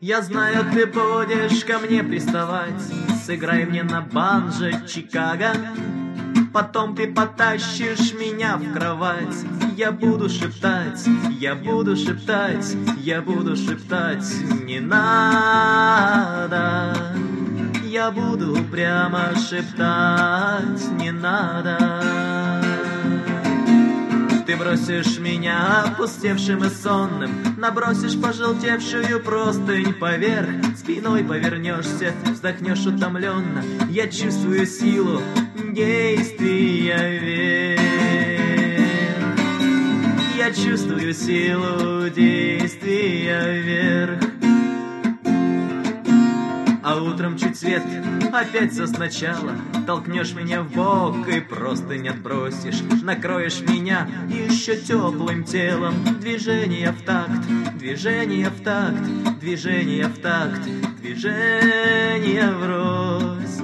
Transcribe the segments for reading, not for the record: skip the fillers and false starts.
Я знаю, ты будешь ко мне приставать. Сыграй мне на банджо Чикаго. Потом ты потащишь меня в кровать. Я буду шептать, я буду шептать, я буду шептать. Не надо. Я буду прямо шептать. Не надо. Ты бросишь меня опустевшим и сонным, набросишь пожелтевшую простынь поверх, спиной повернешься, вздохнешь утомленно. Я чувствую силу действия вверх. Я чувствую силу действия вверх. А утром чуть свет, опять все сначала. Толкнешь меня в бок и просто не отбросишь. Накроешь меня еще теплым телом. Движение в такт, движение в такт, движение в такт, движение врозь.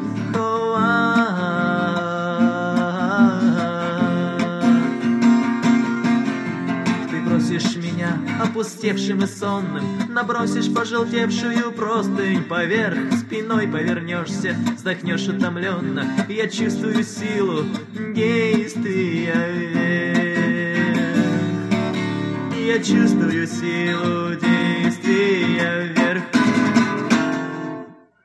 Ты бросишь меня опустевшим и сонным, набросишь пожелтевшую простынь поверх, спиной повернешься, вздохнешь утомленно. Я чувствую силу действия вверх. Я чувствую силу